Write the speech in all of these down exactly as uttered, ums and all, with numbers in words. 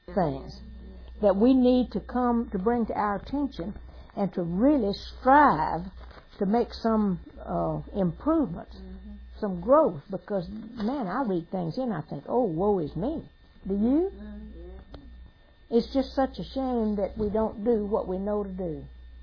things that we need to come to bring to our attention and to really strive to make some uh, improvement, mm-hmm. some growth. Because, man, I read things here and I think, oh, woe is me. Do you? Mm-hmm. It's just such a shame that we don't do what we know to do.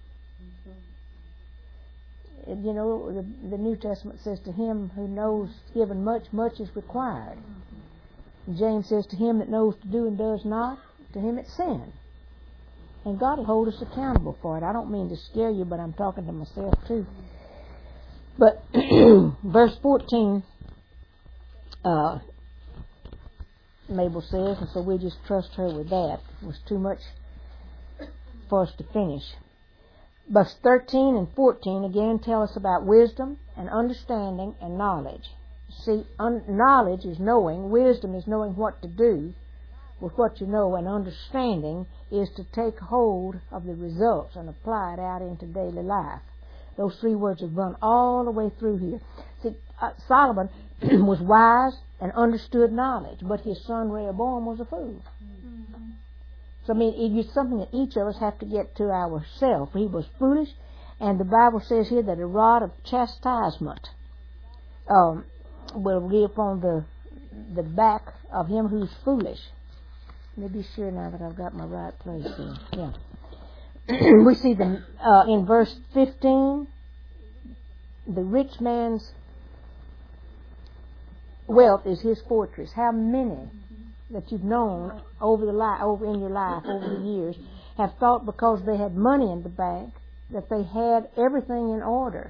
Mm-hmm. You know, the, the New Testament says, to him who knows given much, much is required. Mm-hmm. James says, to him that knows to do and does not, to him it's sin. And God will hold us accountable for it. I don't mean to scare you, but I'm talking to myself too. But verse fourteen, uh, Mabel says, and so we just trust her with that. It was too much for us to finish. Verse thirteen and fourteen again tell us about wisdom and understanding and knowledge. See, un- knowledge is knowing, wisdom is knowing what to do with what you know, and understanding is to take hold of the results and apply it out into daily life. Those three words have run all the way through here. See, uh, Solomon was wise and understood knowledge, but his son Rehoboam was a fool. Mm-hmm. So, I mean, it's something that each of us have to get to ourselves. He was foolish, and the Bible says here that a rod of chastisement um, will be upon the, the back of him who's foolish. Let me be sure now that I've got my right place here. Yeah. We see the, uh, in verse fifteen, the rich man's wealth is his fortress. How many that you've known over the li- over in your life over the years have thought because they had money in the bank that they had everything in order?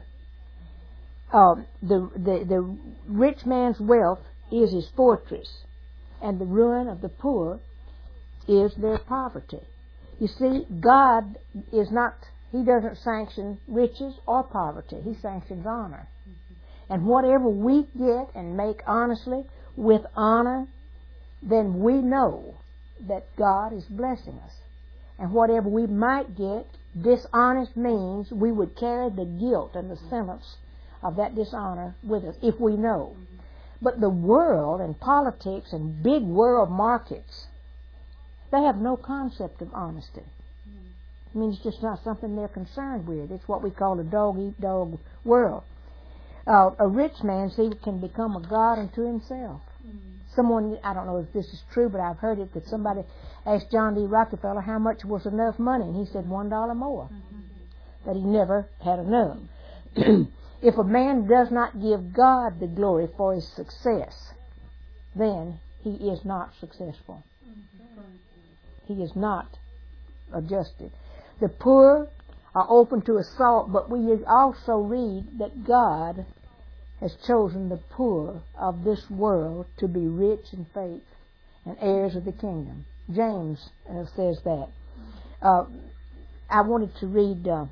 Uh, the, the the rich man's wealth is his fortress, and the ruin of the poor is their poverty. You see, God is not, He doesn't sanction riches or poverty. He sanctions honor. Mm-hmm. And whatever we get and make honestly, with honor, then we know that God is blessing us. And whatever we might get, dishonest means we would carry the guilt and the sentence of that dishonor with us, if we know. Mm-hmm. But the world and politics and big world markets, they have no concept of honesty. It means it's just not something they're concerned with. It's what we call a dog-eat-dog world. Uh, a rich man, see, can become a god unto himself. Mm-hmm. Someone, I don't know if this is true, but I've heard it, that somebody asked John D. Rockefeller how much was enough money, and he said one dollar more. Mm-hmm. That he never had enough. If a man does not give God the glory for his success, then he is not successful. Mm-hmm. He is not adjusted. The poor are open to assault, but we also read that God has chosen the poor of this world to be rich in faith and heirs of the kingdom. James uh, says that. Uh, I wanted to read, uh,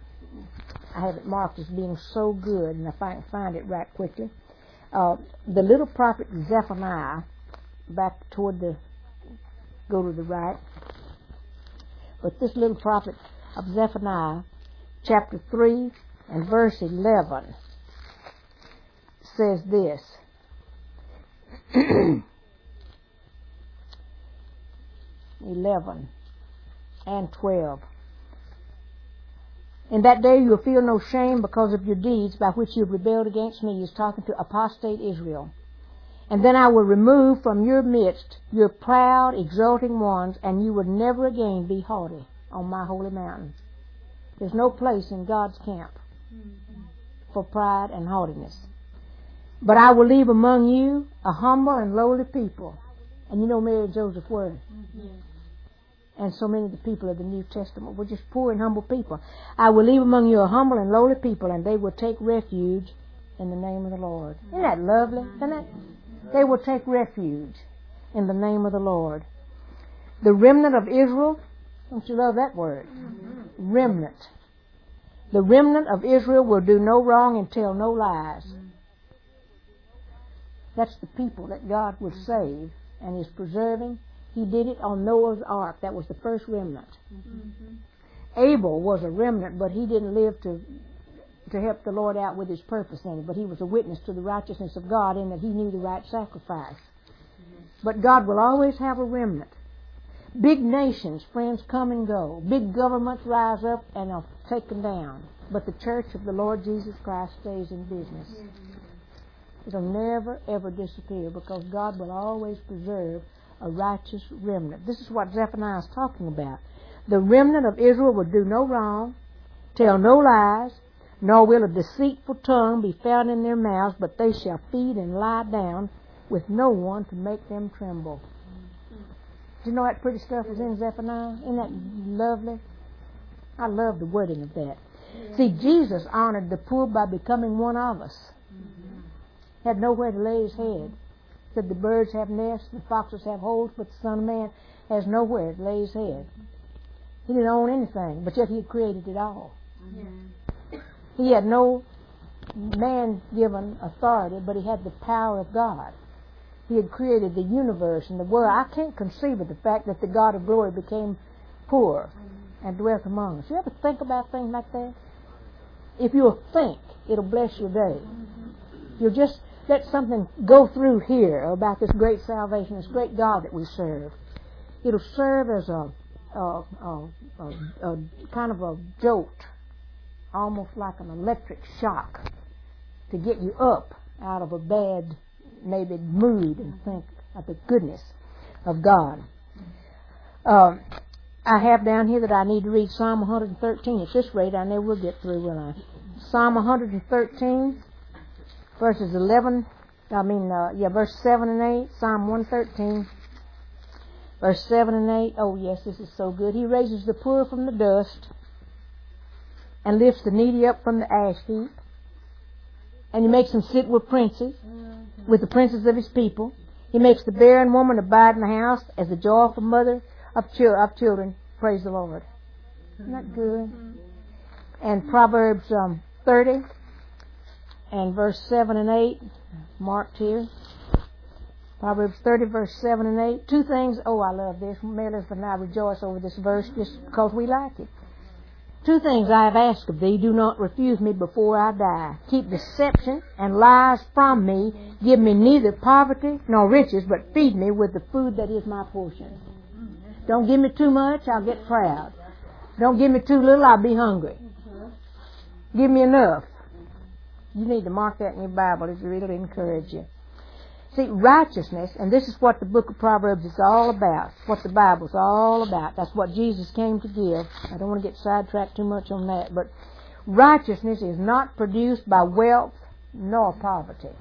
I have it marked as being so good, and if I can find it right quickly. Uh, the little prophet Zephaniah, back toward the, go to the right. But this little prophet of Zephaniah, chapter three and verse eleven, says this. eleven and twelve. In that day you will feel no shame because of your deeds by which you have rebelled against me. He's talking to apostate Israel. And then I will remove from your midst your proud, exulting ones, and you will never again be haughty on my holy mountain. There's no place in God's camp for pride and haughtiness. But I will leave among you a humble and lowly people. And you know Mary and Joseph were. Mm-hmm. And so many of the people of the New Testament were just poor and humble people. I will leave among you a humble and lowly people, and they will take refuge in the name of the Lord. Isn't that lovely? Isn't that? They will take refuge in the name of the Lord. The remnant of Israel, don't you love that word? Mm-hmm. Remnant. The remnant of Israel will do no wrong and tell no lies. Mm-hmm. That's the people that God will save and is preserving. He did it on Noah's ark. That was the first remnant. Mm-hmm. Abel was a remnant, but he didn't live to to help the Lord out with his purpose in it. But he was a witness to the righteousness of God in that he knew the right sacrifice. Mm-hmm. But God will always have a remnant. Big nations, friends, come and go. Big governments rise up and are taken down. But the church of the Lord Jesus Christ stays in business. It'll never, ever disappear because God will always preserve a righteous remnant. This is what Zephaniah is talking about. The remnant of Israel will do no wrong, tell no lies, nor will a deceitful tongue be found in their mouths, but they shall feed and lie down with no one to make them tremble. Do you know that pretty stuff is in Zephaniah? Isn't that lovely? I love the wording of that. See, Jesus honored the poor by becoming one of us. Had nowhere to lay his head. Said the birds have nests, the foxes have holes, but the Son of Man has nowhere to lay his head. He didn't own anything, but yet he had created it all. Mm-hmm. He had no man-given authority, but he had the power of God. He had created the universe and the world. I can't conceive of the fact that the God of glory became poor and dwelt among us. You ever think about things like that? If you'll think, it'll bless your day. You'll just let something go through here about this great salvation, this great God that we serve. It'll serve as a, a, a, a, a kind of a jolt, almost like an electric shock, to get you up out of a bad, maybe, mood and think of the goodness of God. Um, I have down here that I need to read Psalm one thirteen. At this rate, I never will get through, will I? Psalm one thirteen. Verses eleven, I mean, uh, yeah, verse seven and eight, Psalm one thirteen, verse seven and eight. Oh, yes, this is so good. He raises the poor from the dust and lifts the needy up from the ash heap. And he makes them sit with princes, with the princes of his people. He makes the barren woman abide in the house as the joyful mother of, chil- of children. Praise the Lord. Isn't that good? And Proverbs um, thirty. And verse seven and eight, marked here. Proverbs thirty, verse seven and eight. Two things, oh, I love this. Melissa and I rejoice over this verse just because we like it. Two things I have asked of thee, do not refuse me before I die. Keep deception and lies from me. Give me neither poverty nor riches, but feed me with the food that is my portion. Don't give me too much, I'll get proud. Don't give me too little, I'll be hungry. Give me enough. You need to mark that in your Bible. It really encourage you. See, righteousness, and this is what the book of Proverbs is all about, what the Bible's all about. That's what Jesus came to give. I don't want to get sidetracked too much on that, but righteousness is not produced by wealth nor poverty.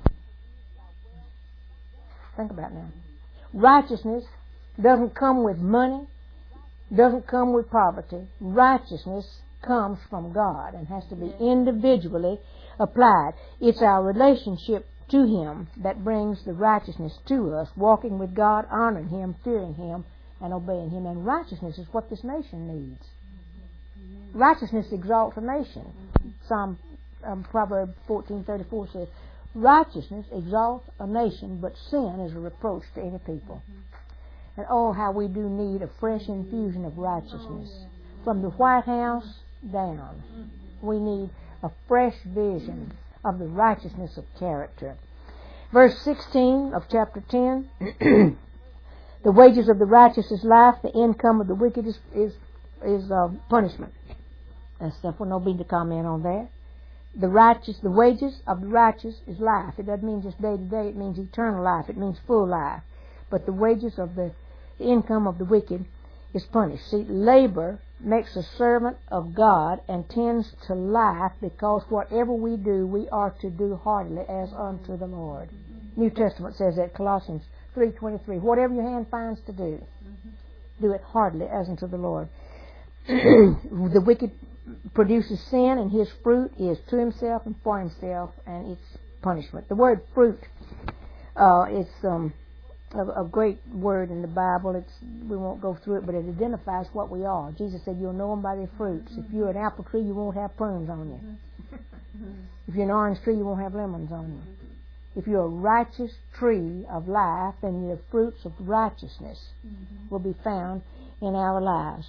Think about it now. Righteousness doesn't come with money, doesn't come with poverty. Righteousness comes from God and has to be individually applied. It's our relationship to Him that brings the righteousness to us, walking with God, honoring Him, fearing Him, and obeying Him. And righteousness is what this nation needs. Righteousness exalts a nation. Psalm um, Proverbs fourteen thirty-four says, righteousness exalts a nation, but sin is a reproach to any people. And oh, how we do need a fresh infusion of righteousness. From the White House down, we need a fresh vision of the righteousness of character. Verse sixteen of chapter ten, the wages of the righteous is life, the income of the wicked is is, is uh, punishment. That's simple, no need to comment on that. The righteous, the wages of the righteous is life. It doesn't mean just day to day, it means eternal life, it means full life. But the wages of the, the income of the wicked is punished. See, labor makes a servant of God and tends to life, because whatever we do, we are to do heartily as unto the Lord. New Testament says that, Colossians three twenty-three. Whatever your hand finds to do, do it heartily as unto the Lord. The wicked produces sin, and his fruit is to himself and for himself, and it's punishment. The word fruit uh, is um, a, a great word in the Bible. It's, we won't go through it, but it identifies what we are. Jesus said, you'll know them by their fruits. If you're an apple tree, you won't have prunes on you. If you're an orange tree, you won't have lemons on you. If you're a righteous tree of life, then the fruits of righteousness will be found in our lives.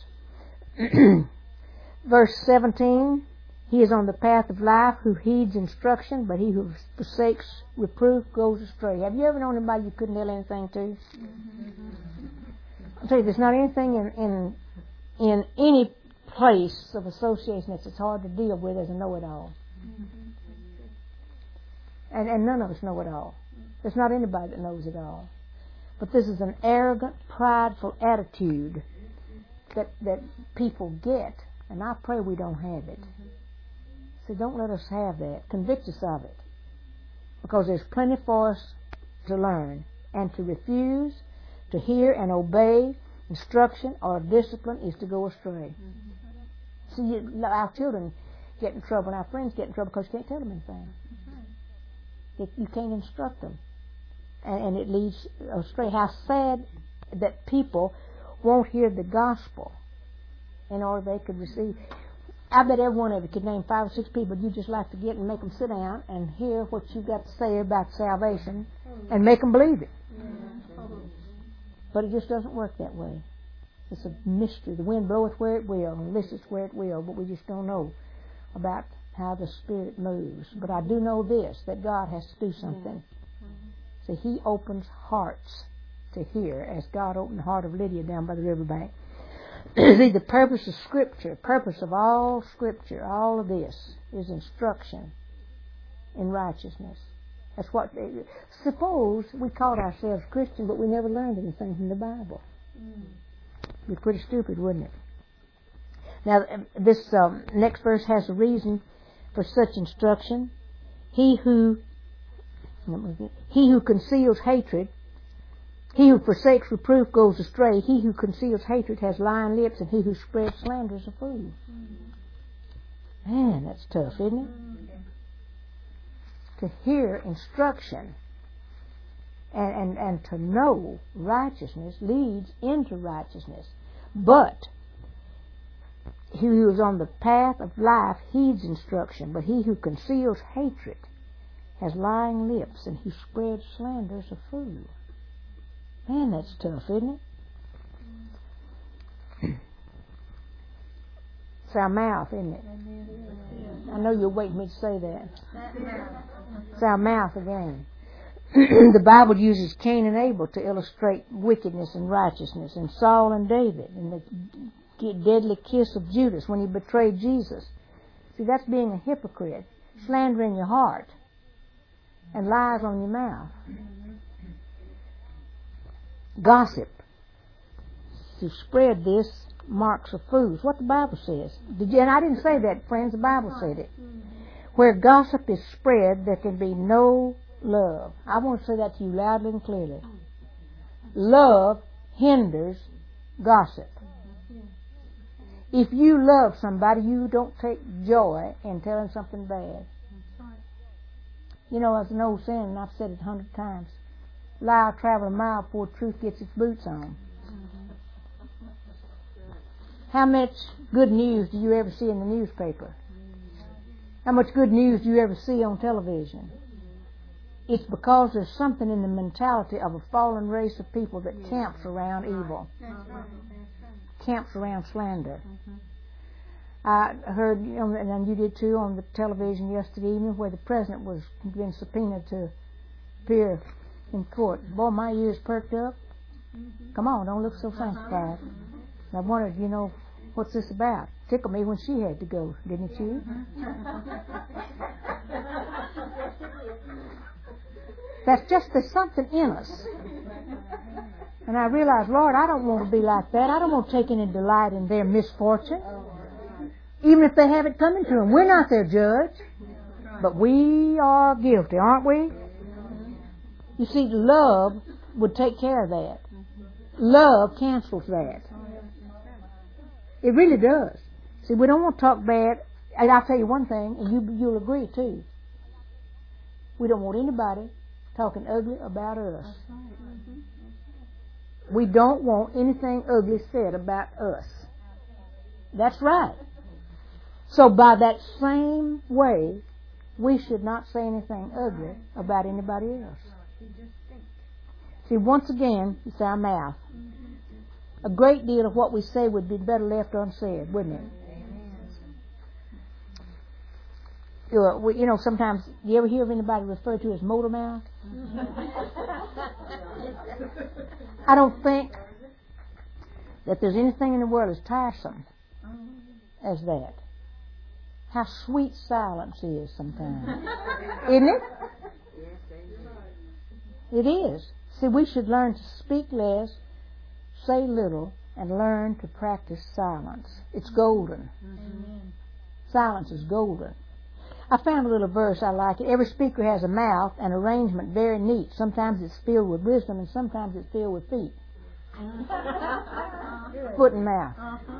Verse seventeen, he is on the path of life who heeds instruction, but he who forsakes reproof goes astray. Have you ever known anybody you couldn't tell anything to? I tell you, there's not anything in, in in any place of association that's as hard to deal with as a know-it-all. And and none of us know it all. There's not anybody that knows it all. But this is an arrogant, prideful attitude that that people get, and I pray we don't have it. So don't let us have that. Convict us of it. Because there's plenty for us to learn. And to refuse to hear and obey instruction or discipline is to go astray. Mm-hmm. See, you, our children get in trouble and our friends get in trouble because you can't tell them anything. Mm-hmm. You can't instruct them. And, and it leads astray. How sad that people won't hear the gospel in order they could receive. I bet every one of you could name five or six people you'd just like to get and make them sit down and hear what you've got to say about salvation and make them believe it. But it just doesn't work that way. It's a mystery. The wind bloweth where it will and listeth where it will, but we just don't know about how the Spirit moves. But I do know this, that God has to do something. So He opens hearts to hear, as God opened the heart of Lydia down by the riverbank. See, the purpose of Scripture, purpose of all Scripture, all of this is instruction in righteousness. That's what. Suppose we called ourselves Christian, but we never learned anything from the Bible. Mm. It'd be pretty stupid, wouldn't it? Now, this um, next verse has a reason for such instruction. He who he who conceals hatred, he who forsakes reproof goes astray. He who conceals hatred has lying lips, and he who spreads slander is a fool. Mm. Man, that's tough, isn't it? Mm. To hear instruction and, and, and to know righteousness leads into righteousness. But he who is on the path of life heeds instruction, but he who conceals hatred has lying lips, and he spreads slander is a fool. Man, that's tough, isn't it? It's our mouth, isn't it? I know you're waiting for me to say that. It's our mouth again. The Bible uses Cain and Abel to illustrate wickedness and righteousness, and Saul and David, and the deadly kiss of Judas when he betrayed Jesus. See, that's being a hypocrite, slander in your heart, and lies on your mouth. Gossip. To spread this marks of fools. What the Bible says. Did you, and I didn't say that, friends. The Bible said it. Where gossip is spread, there can be no love. I want to say that to you loudly and clearly. Love hinders gossip. If you love somebody, you don't take joy in telling something bad. You know, it's an old saying, and I've said it a hundred times. Lie will travel a mile before truth gets its boots on. How much good news do you ever see in the newspaper? How much good news do you ever see on television? It's because there's something in the mentality of a fallen race of people that camps around evil. Camps around slander. I heard, and you did too, on the television yesterday evening where the president was being subpoenaed to appear in court. Boy, my ears perked up. Come on, don't look so sanctified. And I wondered, you know, what's this about? Tickled me when she had to go, didn't it you? That's just, there's something in us. And I realized, Lord, I don't want to be like that. I don't want to take any delight in their misfortune. Even if they have it coming to them. We're not their judge. But we are guilty, aren't we? You see, love would take care of that. Love cancels that. It really does. See, we don't want to talk bad. And I'll tell you one thing, and you, you'll agree too. We don't want anybody talking ugly about us. We don't want anything ugly said about us. That's right. So by that same way, we should not say anything ugly about anybody else. See, once again, it's our mouth. A great deal of what we say would be better left unsaid, wouldn't it? You know, sometimes, you ever hear of anybody referred to as motor mouth? I don't think that there's anything in the world as tiresome as that. How sweet silence is sometimes. Isn't it? It is. See, we should learn to speak less, say little, and learn to practice silence. It's golden. Amen. Silence is golden. I found a little verse, I like it. Every speaker has a mouth, an arrangement very neat. Sometimes it's filled with wisdom, and sometimes it's filled with feet. Foot and mouth.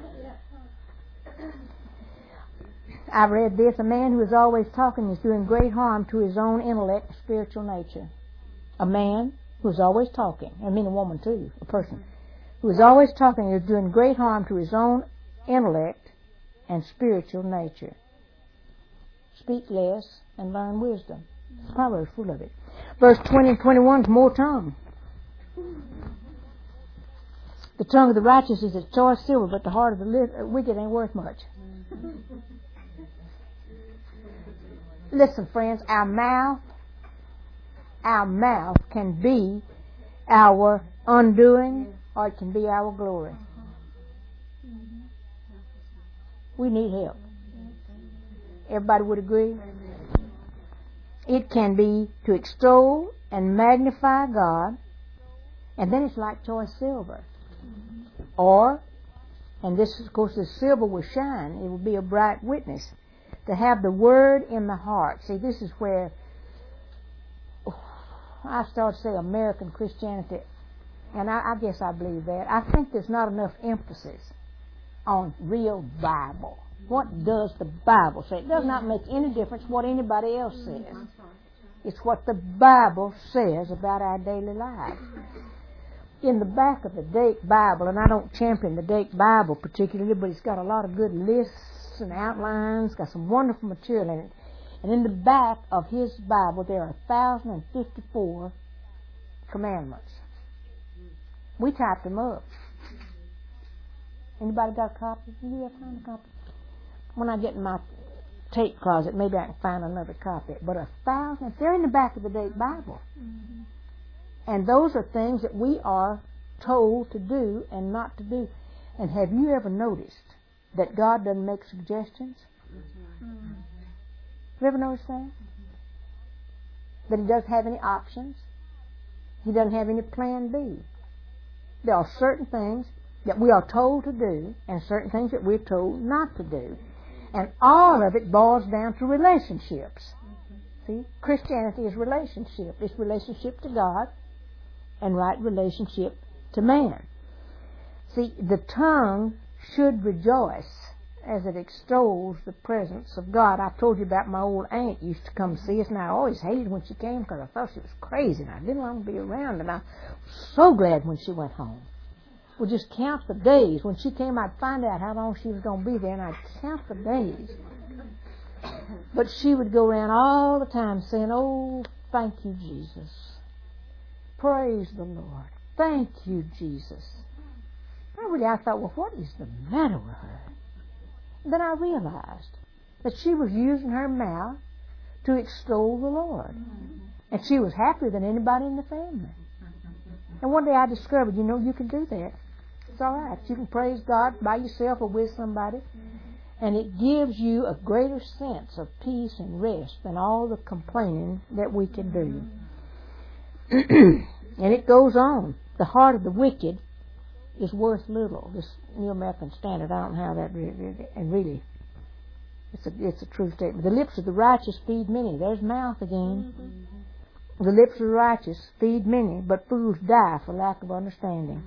I read this. A man who is always talking is doing great harm to his own intellect and spiritual nature. A man who is always talking, I mean a woman too, a person, who is always talking is doing great harm to his own intellect and spiritual nature. Speak less and learn wisdom. Proverbs full of it. Verse twenty and twenty-one is more tongue. The tongue of the righteous is as choice silver, but the heart of the wicked ain't worth much. Listen, friends, our mouth, our mouth can be our undoing, or it can be our glory. We need help. Everybody would agree? It can be to extol and magnify God, and then it's like choice silver. Or, and this, of course, the silver will shine. It will be a bright witness. To have the Word in the heart. See, this is where oh, I start to say American Christianity, and I, I guess I believe that. I think there's not enough emphasis on real Bible. What does the Bible say? It does not make any difference what anybody else says. It's what the Bible says about our daily lives. In the back of the Dake Bible, and I don't champion the Dake Bible particularly, but it's got a lot of good lists and outlines, got some wonderful material in it. And in the back of his Bible, there are one thousand fifty-four commandments. We typed them up. Anybody got a copy? You ever find a copy? When I get in my tape closet, maybe I can find another copy. But a thousand, they're in the back of the Dake Bible. Mm-hmm. And those are things that we are told to do and not to do. And have you ever noticed that God doesn't make suggestions? Mm-hmm. Have you ever noticed that? That He doesn't have any options? He doesn't have any plan B. There are certain things that we are told to do and certain things that we're told not to do. And all of it boils down to relationships. See, Christianity is relationship. It's relationship to God and right relationship to man. See, the tongue should rejoice as it extols the presence of God. I told you about my old aunt used to come see us, and I always hated when she came because I thought she was crazy, and I didn't want to be around, and I was so glad when she went home. We'd just count the days. When she came, I'd find out how long she was going to be there, and I'd count the days. But she would go around all the time saying, "Oh, thank you, Jesus. Praise the Lord. Thank you, Jesus." I really, I thought, well, what is the matter with her? And then I realized that she was using her mouth to extol the Lord. And she was happier than anybody in the family. And one day I discovered, you know, you can do that. It's all right. You can praise God by yourself or with somebody. And it gives you a greater sense of peace and rest than all the complaining that we can do. And it goes on. The heart of the wicked is worth little. This New American Standard, I don't know how that really, and really, it's a, it's a true statement. The lips of the righteous feed many. There's mouth again. Mm-hmm. The lips of the righteous feed many, but fools die for lack of understanding.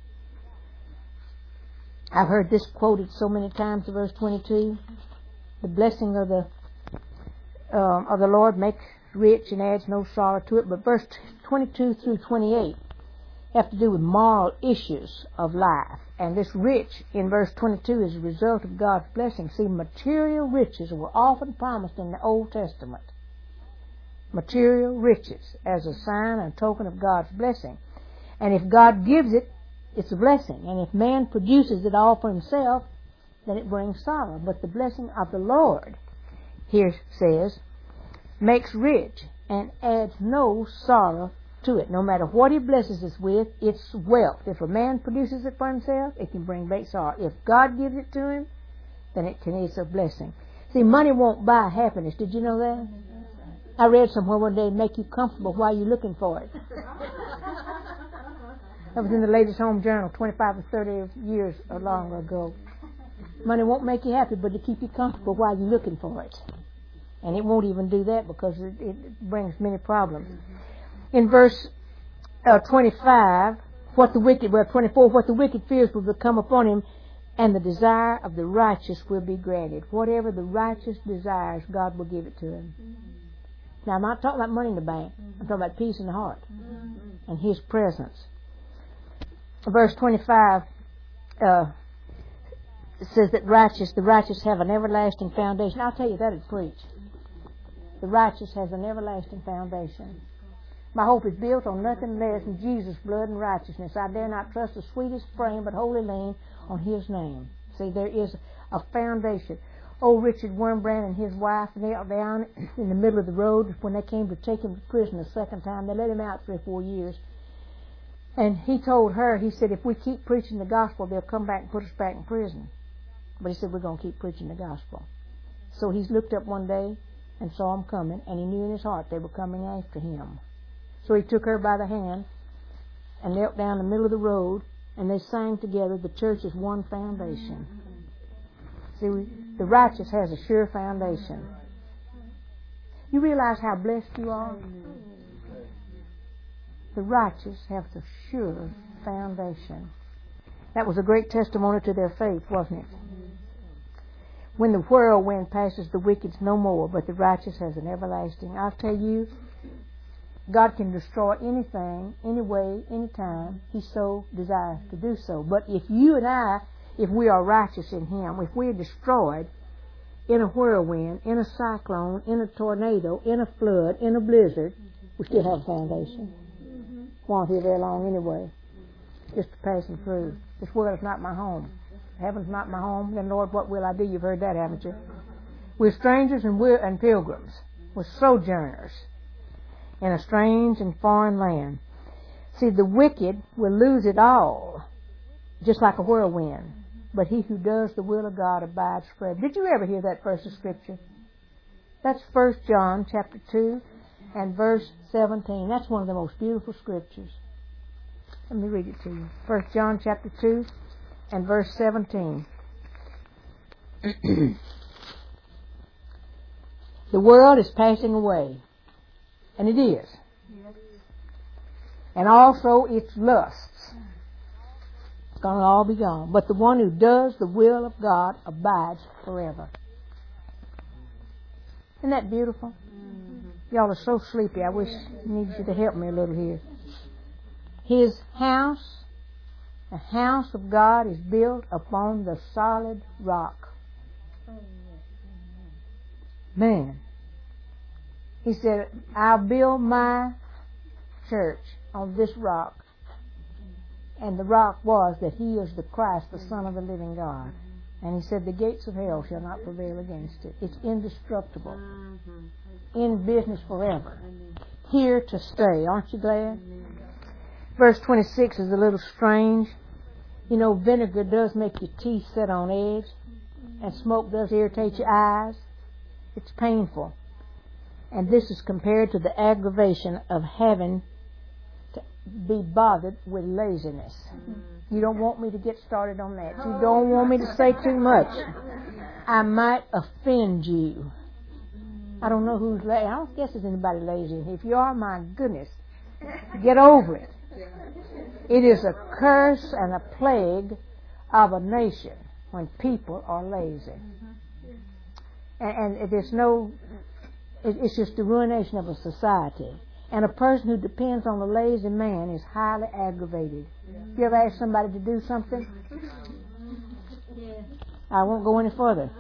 I've heard this quoted so many times, verse twenty-two. The blessing of the um, of the Lord makes rich and adds no sorrow to it. But verse twenty-two through twenty-eight have to do with moral issues of life. And this rich in verse twenty-two is a result of God's blessing. See, material riches were often promised in the Old Testament. Material riches as a sign and token of God's blessing. And if God gives it, it's a blessing. And if man produces it all for himself, then it brings sorrow. But the blessing of the Lord, here says, makes rich and adds no sorrow to it. No matter what He blesses us with, it's wealth. If a man produces it for himself, it can bring great sorrow. If God gives it to him, then it can, it's a blessing. See, money won't buy happiness. Did you know that? I read somewhere one day, make you comfortable while you're looking for it. That was in the latest Home Journal, twenty-five or thirty years or longer ago. Money won't make you happy, but to keep you comfortable while you're looking for it. And it won't even do that because it, it brings many problems. In verse uh, twenty-five, what the wicked, well, twenty-four, what the wicked fears will come upon him, and the desire of the righteous will be granted. Whatever the righteous desires, God will give it to him. Now, I'm not talking about money in the bank. I'm talking about peace in the heart and His presence. Verse twenty-five uh, says that righteous, the righteous have an everlasting foundation. I'll tell you that at preach. The righteous has an everlasting foundation. My hope is built on nothing less than Jesus' blood and righteousness. I dare not trust the sweetest frame, but wholly lean on His name. See, there is a foundation. Old Richard Wurmbrand and his wife knelt down in the middle of the road when they came to take him to prison the second time. They let him out three or four years. And he told her, he said, if we keep preaching the gospel, they'll come back and put us back in prison. But he said, we're going to keep preaching the gospel. So he looked up one day and saw them coming, and he knew in his heart they were coming after him. So he took her by the hand and knelt down in the middle of the road, and they sang together, the church is one foundation. See, we, the righteous has a sure foundation. You realize how blessed you are? The righteous have the sure foundation. That was a great testimony to their faith, wasn't it? When the whirlwind passes, the wicked's no more, but the righteous has an everlasting. I'll tell you, God can destroy anything, any way, any time He so desires to do so. But if you and I, if we are righteous in Him, if we're destroyed in a whirlwind, in a cyclone, in a tornado, in a flood, in a blizzard, we still have a foundation. Won't here very long anyway, just passing through. This world is not my home. Heaven's not my home. Then, Lord, what will I do? You've heard that, haven't you? We're strangers and we're and pilgrims. We're sojourners in a strange and foreign land. See, the wicked will lose it all, just like a whirlwind. But he who does the will of God abides forever. Did you ever hear that verse of Scripture? That's First John chapter two and verse seventeen. That's one of the most beautiful scriptures. Let me read it to you. First John chapter two and verse seventeen. The world is passing away. And it is. Yes. And also its lusts. It's going to all be gone. But the one who does the will of God abides forever. Isn't that beautiful? Mm-hmm. Y'all are so sleepy. I wish I need you to help me a little here. His house, the house of God, is built upon the solid rock. Man. He said, I'll build my church on this rock. And the rock was that He is the Christ, the Son of the living God. And He said, the gates of hell shall not prevail against it. It's indestructible. In business forever. Here to stay. Aren't you glad? Verse twenty-six is a little strange. You know, vinegar does make your teeth set on edge. And smoke does irritate your eyes. It's painful. And this is compared to the aggravation of having to be bothered with laziness. Mm-hmm. You don't want me to get started on that. You don't want me to say too much. I might offend you. I don't know who's lazy. I don't guess there's anybody lazy. If you are, my goodness, get over it. It is a curse and a plague of a nation when people are lazy. And, and there's no... It's just the ruination of a society. And a person who depends on a lazy man is highly aggravated. Yeah. You ever ask somebody to do something? Yeah. I won't go any further.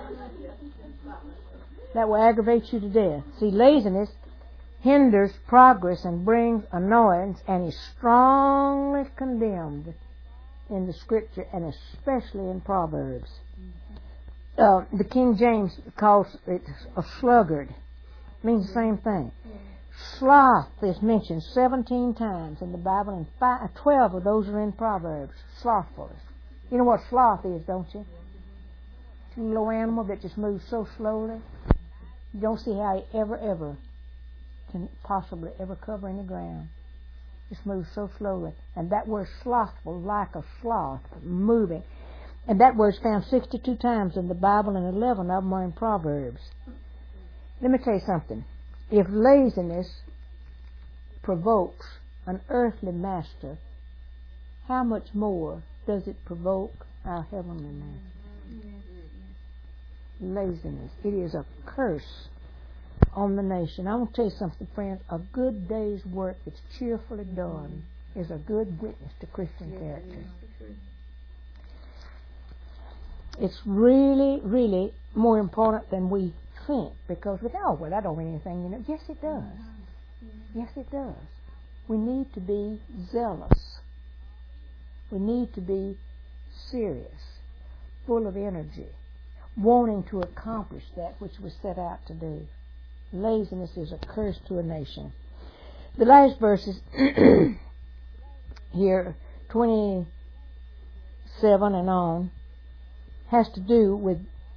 That will aggravate you to death. See, laziness hinders progress and brings annoyance and is strongly condemned in the Scripture and especially in Proverbs. Uh, the King James calls it a sluggard. Means the same thing. Sloth is mentioned seventeen times in the Bible, and five, twelve of those are in Proverbs. Slothfulness. You know what sloth is, don't you? It's a little animal that just moves so slowly. You don't see how he ever, ever can possibly ever cover any ground. Just moves so slowly. And that word slothful, like a sloth, moving. And that word's found sixty-two times in the Bible, and eleven of them are in Proverbs. Let me tell you something. If laziness provokes an earthly master, how much more does it provoke our heavenly master? Laziness. It is a curse on the nation. I want to tell you something, friends. A good day's work that's cheerfully done is a good witness to Christian character. It's really, really more important than we think, because we think, oh, well, that don't mean anything, you know. Yes, it does. Yes, it does. We need to be zealous. We need to be serious, full of energy, wanting to accomplish that which we set out to do. Laziness is a curse to a nation. The last verses here, twenty-seven and on, has to do with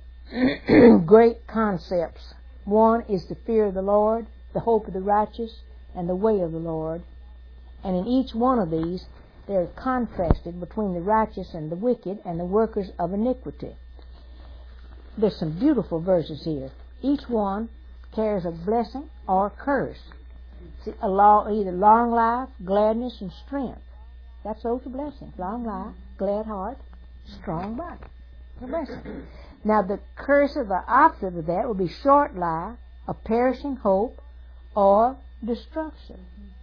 great concepts. One is the fear of the Lord, the hope of the righteous, and the way of the Lord. And in each one of these, they're contrasted between the righteous and the wicked and the workers of iniquity. There's some beautiful verses here. Each one carries a blessing or a curse. See, a law, either long life, gladness, and strength. That's those are blessings. Long life, glad heart, strong body. A blessing. Now the curse of the opposite of that will be short life, a perishing hope, or destruction.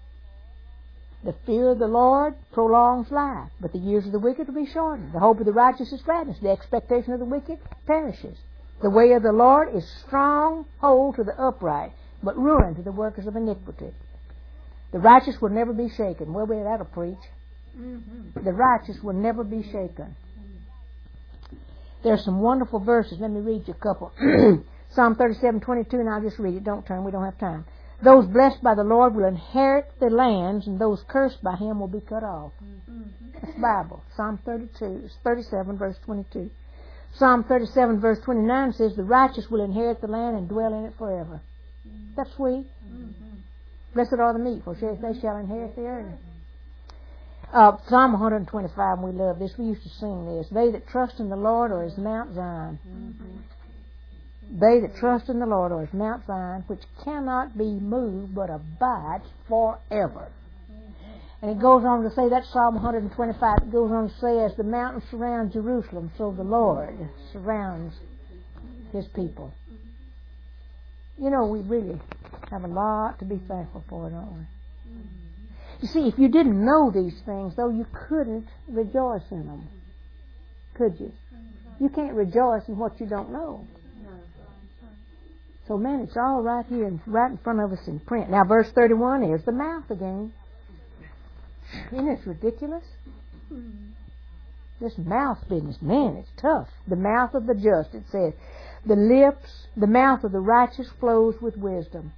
The fear of the Lord prolongs life, but the years of the wicked will be shortened. The hope of the righteous is gladness. The expectation of the wicked perishes. The way of the Lord is strong hold to the upright, but ruin to the workers of iniquity. The righteous will never be shaken. Well, that'll preach. Mm-hmm. The righteous will never be shaken. There are some wonderful verses. Let me read you a couple. Psalm thirty-seven twenty-two, and I'll just read it. Don't turn. We don't have time. Those blessed by the Lord will inherit the lands, and those cursed by Him will be cut off. Mm-hmm. That's Bible. Psalm thirty-two, thirty-seven, verse twenty-two. Psalm thirty-seven, verse twenty-nine says, the righteous will inherit the land and dwell in it forever. Mm-hmm. That's sweet. Mm-hmm. Blessed are the meek, for they shall inherit the earth. Uh, Psalm one twenty-five, and we love this. We used to sing this. They that trust in the Lord are as Mount Zion. Mm-hmm. They that trust in the Lord are as Mount Zion, which cannot be moved, but abides forever. Mm-hmm. And it goes on to say, that Psalm one twenty-five, it goes on to say, as the mountains surround Jerusalem, so the Lord surrounds His people. You know, we really have a lot to be thankful for, don't we? You see, if you didn't know these things, though, you couldn't rejoice in them. Could you? You can't rejoice in what you don't know. So, man, it's all right here, and right in front of us in print. Now, verse thirty-one, here's the mouth again. Isn't it ridiculous? This mouth business, man, it's tough. The mouth of the just, it says. The lips, the mouth of the righteous flows with wisdom.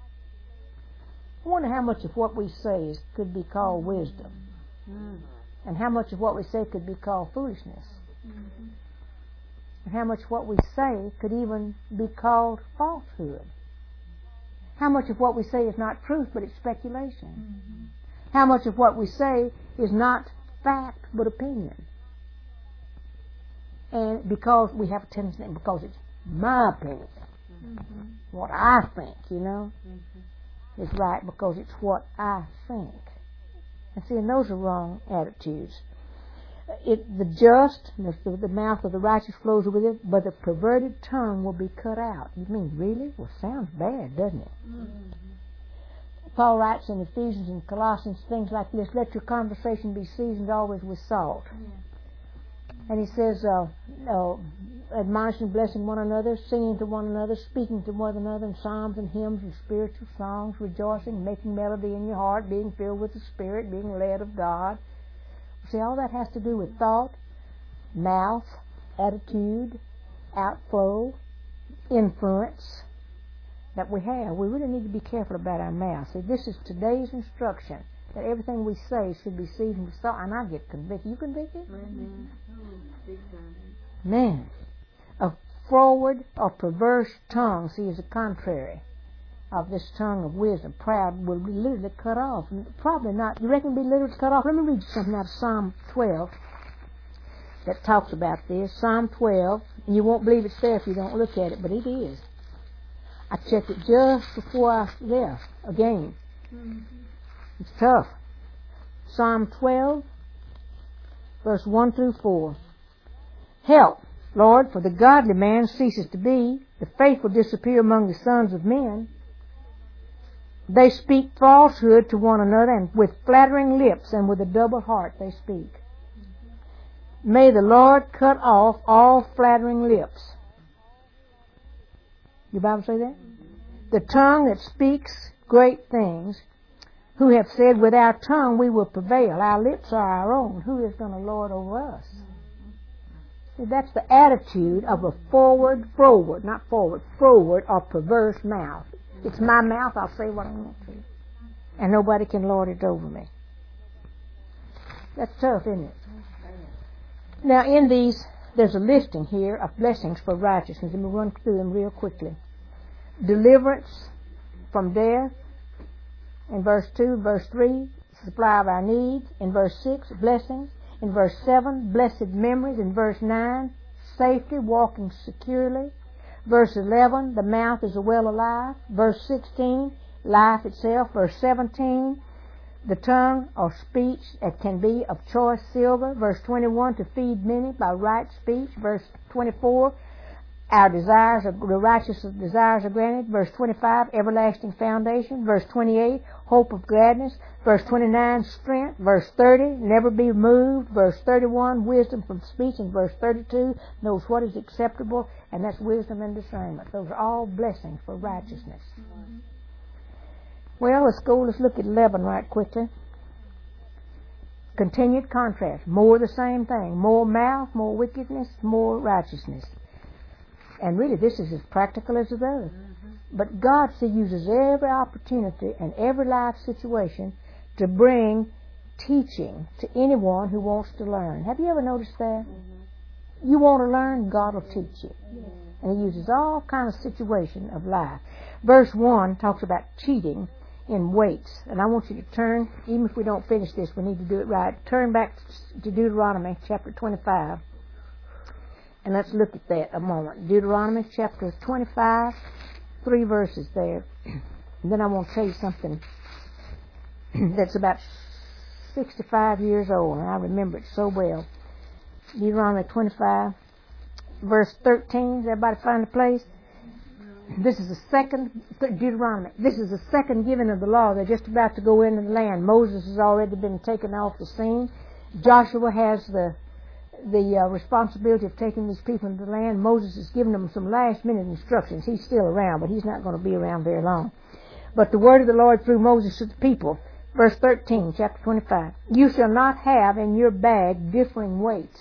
I wonder how much of what we say is, could be called wisdom. Mm. And how much of what we say could be called foolishness. Mm-hmm. And how much of what we say could even be called falsehood. How much of what we say is not truth, but it's speculation. Mm-hmm. How much of what we say is not fact, but opinion. And because we have a tendency, because it's my opinion, mm-hmm. what I think, you know, mm-hmm. is right because it's what I think. And see, and those are wrong attitudes. It, the just, the, the mouth of the righteous flows with it, but the perverted tongue will be cut out. You mean, really? Well, sounds bad, doesn't it? Mm-hmm. Paul writes in Ephesians and Colossians things like this, let your conversation be seasoned always with salt. Yeah. And he says, uh, uh, admonishing, blessing one another, singing to one another, speaking to one another in psalms and hymns and spiritual songs, rejoicing, making melody in your heart, being filled with the Spirit, being led of God. See, all that has to do with thought, mouth, attitude, outflow, influence. that we have. We really need to be careful about our mouth. See, this is today's instruction, that everything we say should be seasoned with salt. And I get convicted. You convicted? Mm-hmm. Big time. Man, a forward or perverse tongue, see, is the contrary of this tongue of wisdom. Proud will be literally cut off. Probably not. You reckon it'll be literally cut off? Let me read you something out of Psalm twelve that talks about this. Psalm twelve, and you won't believe it's there if you don't look at it, but it is. I checked it just before I left again. Mm-hmm. It's tough. Psalm twelve, verse one through four. Help, Lord, for the godly man ceases to be. The faithful disappear among the sons of men. They speak falsehood to one another, and with flattering lips and with a double heart they speak. May the Lord cut off all flattering lips. Your Bible say that? The tongue that speaks great things, who have said, with our tongue we will prevail. Our lips are our own. Who is going to lord over us? See, that's the attitude of a forward, forward, not forward, forward or perverse mouth. It's my mouth, I'll say what I want to. And nobody can lord it over me. That's tough, isn't it? Now, in these, there's a listing here of blessings for righteousness. Let me run through them real quickly. Deliverance from death, in verse two. Verse three, supply of our needs. In verse six, blessings. In verse seven, blessed memories. In verse nine, safety, walking securely. Verse eleven, the mouth is a well of life. Verse sixteen, life itself. Verse seventeen, the tongue or speech that can be of choice silver. Verse twenty-one, to feed many by right speech. Verse twenty-four, our desires, are, the righteous desires are granted. Verse twenty-five, everlasting foundation. Verse twenty-eight, hope of gladness. Verse twenty-nine, strength. Verse thirty, never be moved. Verse thirty-one, wisdom from speech. And verse thirty-two, knows what is acceptable, and that's wisdom and discernment. Those are all blessings for righteousness. Mm-hmm. Well, let's go, let's look at eleven right quickly. Continued contrast. More the same thing. More mouth, more wickedness, more righteousness. And really, this is as practical as it is. Mm-hmm. But God see, uses every opportunity and every life situation to bring teaching to anyone who wants to learn. Have you ever noticed that? Mm-hmm. You want to learn, God will teach you. Mm-hmm. And He uses all kinds of situations of life. Verse one talks about cheating in weights. And I want you to turn, even if we don't finish this, we need to do it right. Turn back to Deuteronomy chapter twenty-five. And let's look at that a moment. Deuteronomy chapter twenty-five, three verses there. And then I want to tell you something that's about sixty-five years old, and I remember it so well. Deuteronomy twenty-five, verse thirteen. Does everybody find the place? This is the second, Deuteronomy, this is the second giving of the law. They're just about to go into the land. Moses has already been taken off the scene. Joshua has the the uh, responsibility of taking these people into the land. Moses has given them some last minute instructions. He's still around, but he's not going to be around very long. But the word of the Lord through Moses to the people. Verse thirteen, chapter twenty-five. You shall not have in your bag differing weights,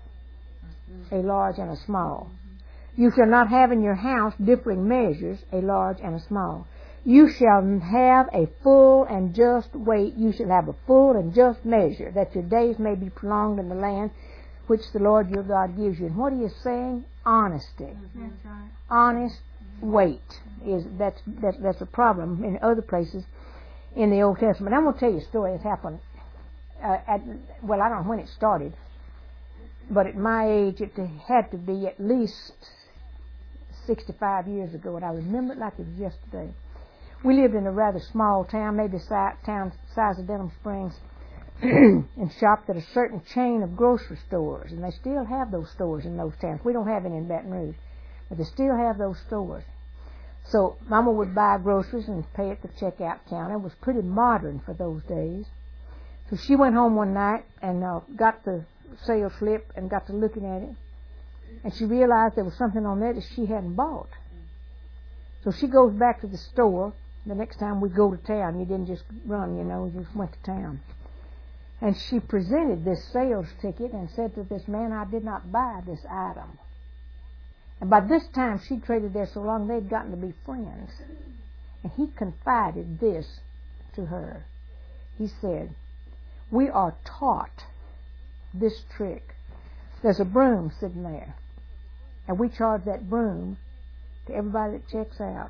a large and a small. You shall not have in your house differing measures, a large and a small. You shall have a full and just weight. You shall have a full and just measure, that your days may be prolonged in the land which the Lord your God gives you. And what He is saying? Honesty. Mm-hmm. Honest weight. is that's, that's, that's a problem in other places in the Old Testament. I'm going to tell you a story that happened uh, at, well, I don't know when it started, but at my age it had to be at least sixty-five years ago, and I remember it like it was yesterday. We lived in a rather small town, maybe si- town size of Denham Springs, and shopped at a certain chain of grocery stores, and they still have those stores in those towns. We don't have any in Baton Rouge, but they still have those stores. So Mama would buy groceries and pay at the checkout counter. It was pretty modern for those days. So she went home one night and uh, got the sales slip and got to looking at it, and she realized there was something on there that she hadn't bought. So she goes back to the store. The next time we go to town, you didn't just run, you know, you just went to town. And she presented this sales ticket and said to this man, I did not buy this item. And by this time, she'd traded there so long, they'd gotten to be friends. And he confided this to her. He said, we are taught this trick. There's a broom sitting there, and we charge that broom to everybody that checks out.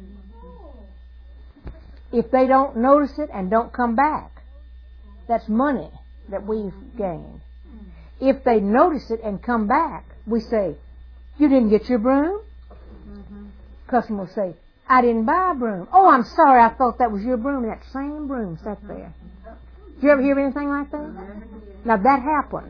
If they don't notice it and don't come back, that's money that we've gained. If they notice it and come back, we say, you didn't get your broom? Mm-hmm. Customer will say, I didn't buy a broom. Oh, I'm sorry, I thought that was your broom. And that same broom sat there. Did you ever hear anything like that? Now that happened.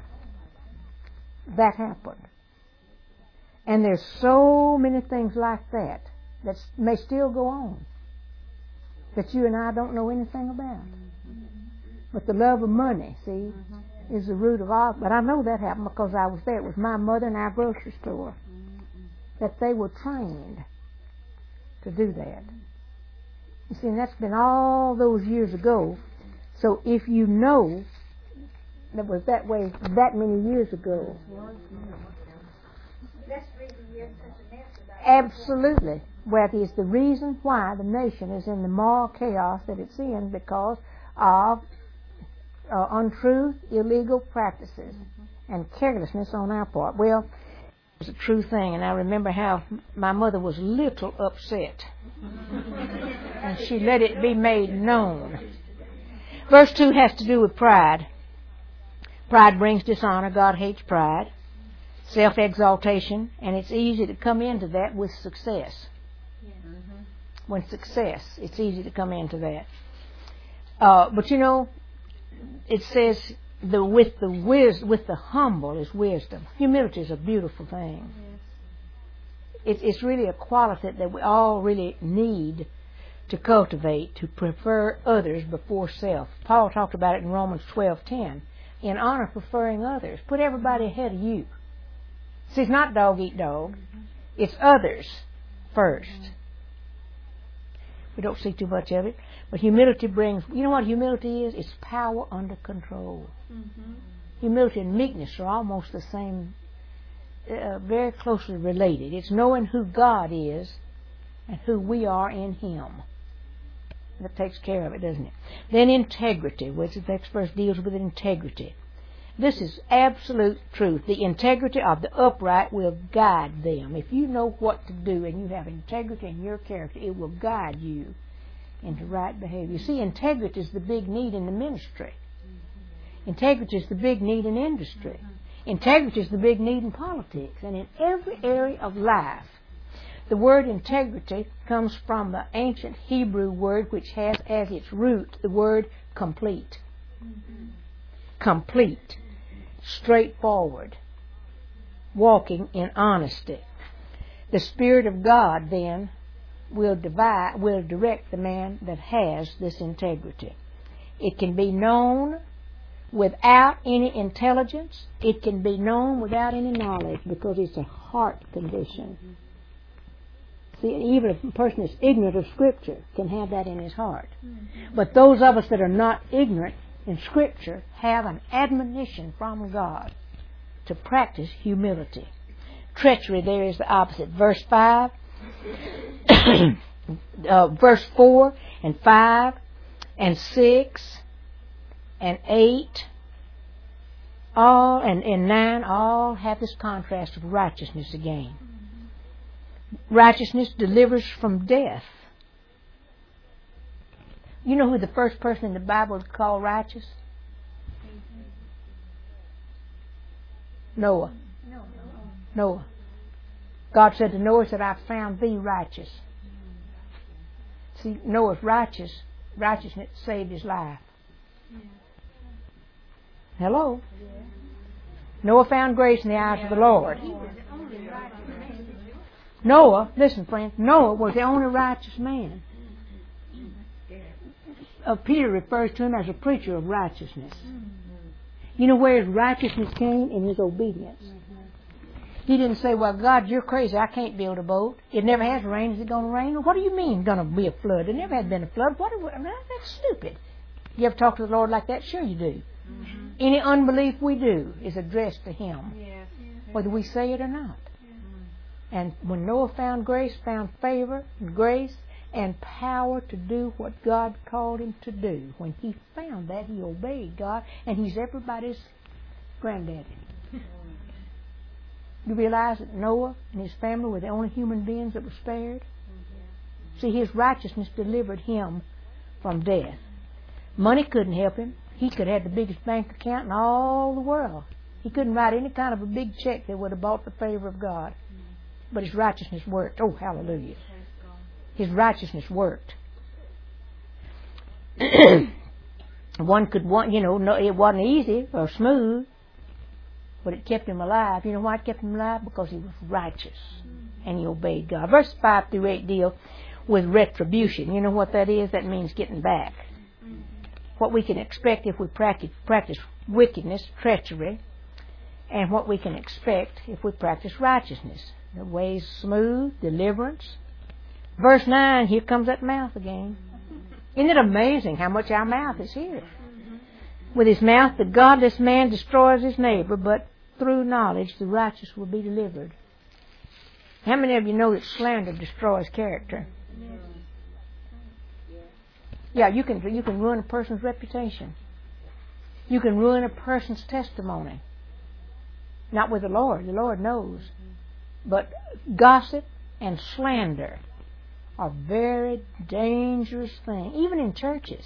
That happened. And there's so many things like that that may still go on that you and I don't know anything about. But the love of money, see, is the root of all. But I know that happened because I was there. It was my mother and our grocery store that they were trained to do that. You see, and that's been all those years ago. So if you know that was that way that many years ago, absolutely. Well, it is the reason why the nation is in the moral chaos that it's in, because of uh, untruth, illegal practices, and carelessness on our part. Well, it's a true thing, and I remember how my mother was a little upset, and she let it be made known. Verse two has to do with pride. Pride brings dishonor. God hates pride. Self-exaltation, and it's easy to come into that with success. When success, it's easy to come into that. Uh, but you know, it says the with the wis- with the humble is wisdom. Humility is a beautiful thing. Yes. It, it's really a quality that we all really need to cultivate, to prefer others before self. Paul talked about it in Romans twelve ten. In honor, preferring others. Put everybody ahead of you. See, it's not dog eat dog. It's others first. We don't see too much of it. But humility brings, you know what humility is? It's power under control. Mm-hmm. Humility and meekness are almost the same, uh, very closely related. It's knowing who God is and who we are in Him. That takes care of it, doesn't it? Then integrity, which the next verse deals with integrity. This is absolute truth. The integrity of the upright will guide them. If you know what to do and you have integrity in your character, it will guide you into right behavior. You see, integrity is the big need in the ministry. Integrity is the big need in industry. Integrity is the big need in politics and in every area of life. The word integrity comes from the ancient Hebrew word which has as its root the word complete. Complete. Straightforward. Walking in honesty. The Spirit of God then will divide, will direct the man that has this integrity. It can be known without any intelligence. It can be known without any knowledge because it's a heart condition. See, even a person that's ignorant of Scripture can have that in his heart. Mm-hmm. But those of us that are not ignorant in Scripture have an admonition from God to practice humility. Treachery there is the opposite. Verse five, uh, verse four and five and six and eight, all and, and nine all have this contrast of righteousness again. Righteousness delivers from death. You know who the first person in the Bible is called righteous? Noah. Noah. God said to Noah, said, I've found thee righteous. See, Noah's righteous, righteousness saved his life. Hello? Noah found grace in the eyes of the Lord. Noah, listen friends, Noah was the only righteous man. Uh, Peter refers to him as a preacher of righteousness. You know where his righteousness came? In his obedience. He didn't say, well, God, you're crazy. I can't build a boat. It never has rained. Is it going to rain? What do you mean going to be a flood? There never has been a flood. What? Are we, that's stupid. You ever talk to the Lord like that? Sure you do. Mm-hmm. Any unbelief we do is addressed to Him, yes. Whether we say it or not. And when Noah found grace, found favor, grace, and power to do what God called him to do. When he found that, he obeyed God, and he's everybody's granddaddy. You realize that Noah and his family were the only human beings that were spared? See, his righteousness delivered him from death. Money couldn't help him. He could have had the biggest bank account in all the world. He couldn't write any kind of a big check that would have bought the favor of God. But his righteousness worked. Oh, hallelujah. His righteousness worked. One could want, you know, no, it wasn't easy or smooth, but it kept him alive. You know why it kept him alive? Because he was righteous and he obeyed God. Verse five through eight deal with retribution. You know what that is? That means getting back. What we can expect if we practice, practice wickedness, treachery, and what we can expect if we practice righteousness. The way's smooth, deliverance. Verse nine, here comes that mouth again. Isn't it amazing how much our mouth is here? With his mouth, the godless man destroys his neighbor, but through knowledge the righteous will be delivered. How many of you know that slander destroys character? Yeah, you can you can ruin a person's reputation. You can ruin a person's testimony. Not with the Lord. The Lord knows. But gossip and slander are very dangerous things, even in churches.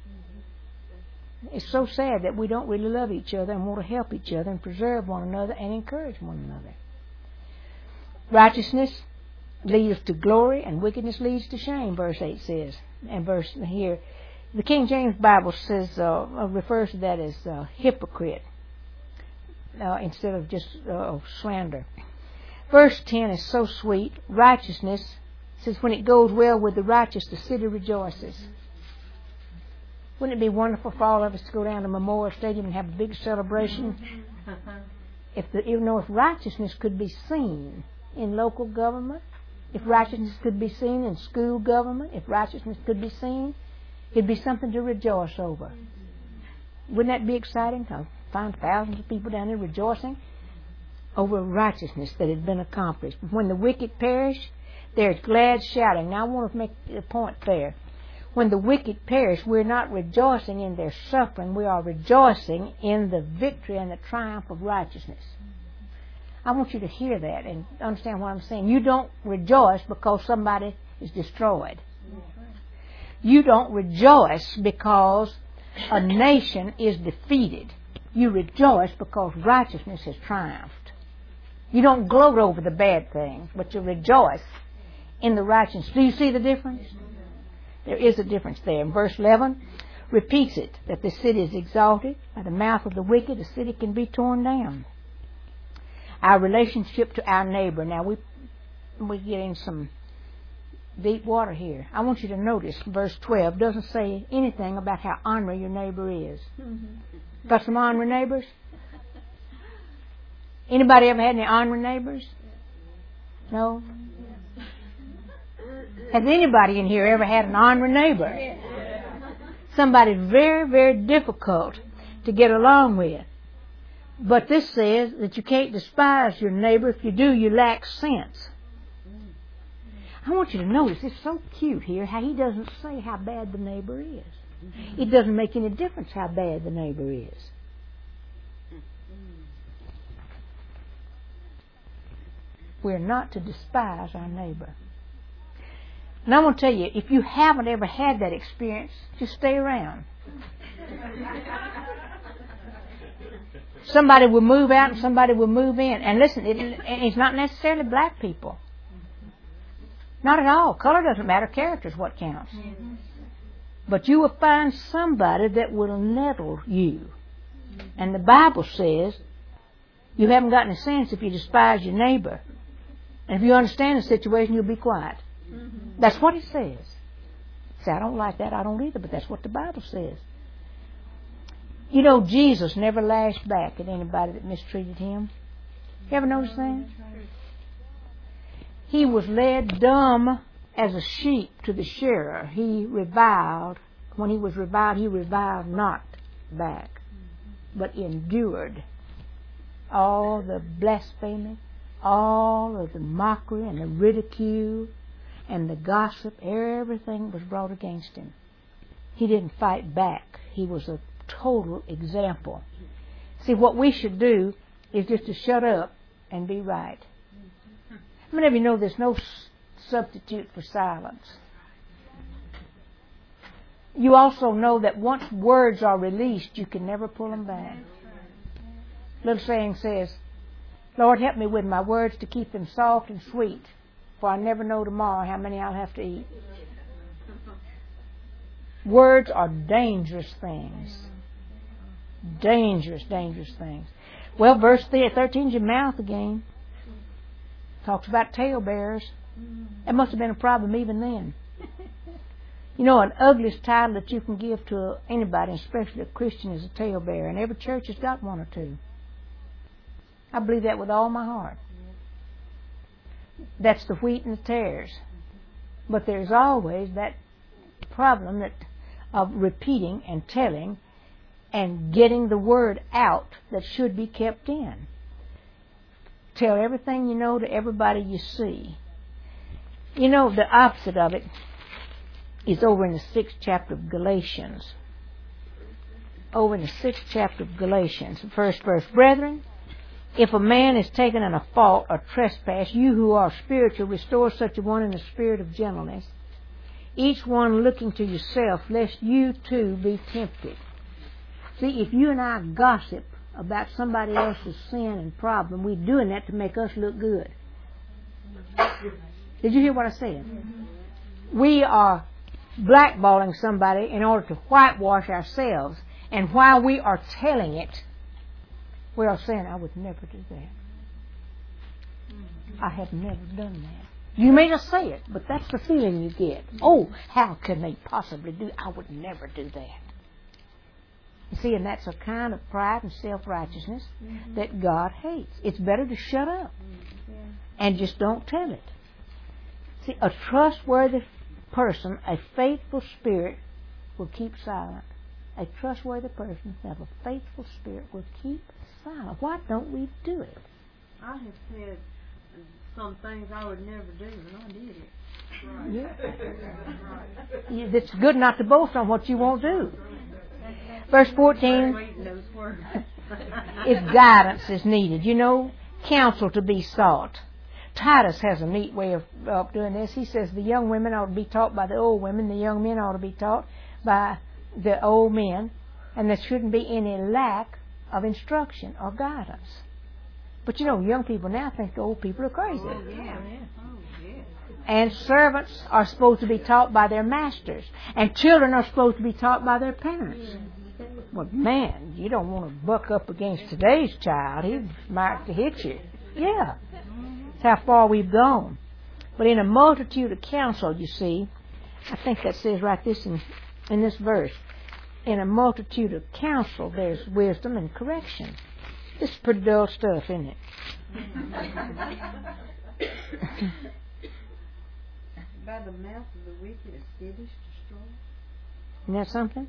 It's so sad that we don't really love each other and want to help each other and preserve one another and encourage one another. Righteousness leads to glory and wickedness leads to shame, verse eight says. And verse here, the King James Bible says, uh, refers to that as uh, hypocrite uh, instead of just uh, slander. Verse ten is so sweet. Righteousness says, when it goes well with the righteous, the city rejoices. Wouldn't it be wonderful for all of us to go down to Memorial Stadium and have a big celebration? If the, you know, if righteousness could be seen in local government, if righteousness could be seen in school government, if righteousness could be seen, it'd be something to rejoice over. Wouldn't that be exciting? To find thousands of people down there rejoicing over righteousness that had been accomplished. When the wicked perish, there's glad shouting. Now I want to make a point there. When the wicked perish, we're not rejoicing in their suffering. We are rejoicing in the victory and the triumph of righteousness. I want you to hear that and understand what I'm saying. You don't rejoice because somebody is destroyed. You don't rejoice because a nation is defeated. You rejoice because righteousness has triumphed. You don't gloat over the bad things, but you rejoice in the righteousness. Do you see the difference? There is a difference there. And verse eleven repeats it, that the city is exalted. By the mouth of the wicked, the city can be torn down. Our relationship to our neighbor. Now, we we get in some deep water here. I want you to notice verse twelve doesn't say anything about how ornery your neighbor is. Mm-hmm. Got some ornery neighbors? Anybody ever had any ornery neighbors? No? Has anybody in here ever had an ornery neighbor? Somebody very, very difficult to get along with. But this says that you can't despise your neighbor. If you do, you lack sense. I want you to notice, it's so cute here how he doesn't say how bad the neighbor is. It doesn't make any difference how bad the neighbor is. We're not to despise our neighbor. And I want to tell you, if you haven't ever had that experience, just stay around. Somebody will move out and somebody will move in. And listen, it, it's not necessarily black people. Not at all. Color doesn't matter. Character is what counts. But you will find somebody that will nettle you. And the Bible says you haven't got any sense if you despise your neighbor. And if you understand the situation, you'll be quiet. That's what it says. Say, I don't like that. I don't either. But that's what the Bible says. You know, Jesus never lashed back at anybody that mistreated him. You ever notice that? He was led dumb as a sheep to the shearer. He reviled. When he was reviled, he reviled not back, but endured all the blasphemy, all of the mockery and the ridicule and the gossip, everything was brought against him. He didn't fight back. He was a total example. See, what we should do is just to shut up and be right. How many of you know there's no substitute for silence? You also know that once words are released, you can never pull them back. Little saying says, Lord, help me with my words to keep them soft and sweet, for I never know tomorrow how many I'll have to eat. Words are dangerous things. Dangerous, dangerous things. Well, verse thirteen is your mouth again. Talks about talebearers. That must have been a problem even then. You know, an ugliest title that you can give to anybody, especially a Christian, is a talebearer. And every church has got one or two. I believe that with all my heart. That's the wheat and the tares. But there's always that problem that of repeating and telling and getting the word out that should be kept in. Tell everything you know to everybody you see. You know, the opposite of it is over in the sixth chapter of Galatians. Over in the sixth chapter of Galatians, the first verse. Brethren, if a man is taken in a fault or trespass, you who are spiritual, restore such a one in the spirit of gentleness, each one looking to yourself, lest you too be tempted. See, if you and I gossip about somebody else's sin and problem, we're doing that to make us look good. Did you hear what I said? We are blackballing somebody in order to whitewash ourselves. And while we are telling it, we are saying, I would never do that. I have never done that. You may not say it, but that's the feeling you get. Oh, how can they possibly do? I would never do that. You see, and that's a kind of pride and self-righteousness mm-hmm. that God hates. It's better to shut up mm-hmm. and just don't tell it. See, a trustworthy person, a faithful spirit, will keep silent. A trustworthy person who has a faithful spirit will keep silent. Why don't we do it? I have said some things I would never do, and I did it. Right. Yeah. Yeah, it's good not to boast on what you won't do. Verse fourteen, if guidance is needed, you know, counsel to be sought. Titus has a neat way of, of doing this. He says the young women ought to be taught by the old women, the young men ought to be taught by the old men, and there shouldn't be any lack of instruction or guidance. But you know, young people now think the old people are crazy. Oh, yeah. Oh, yeah. And servants are supposed to be taught by their masters, and children are supposed to be taught by their parents. Well, man, you don't want to buck up against today's child. He's marked to hit you. Yeah. That's how far we've gone. But in a multitude of counsel, you see, I think that says right this in, in this verse, in a multitude of counsel there's wisdom and correction. This is pretty dull stuff, isn't it? By the mouth of the wicked is cities destroyed. Isn't that something?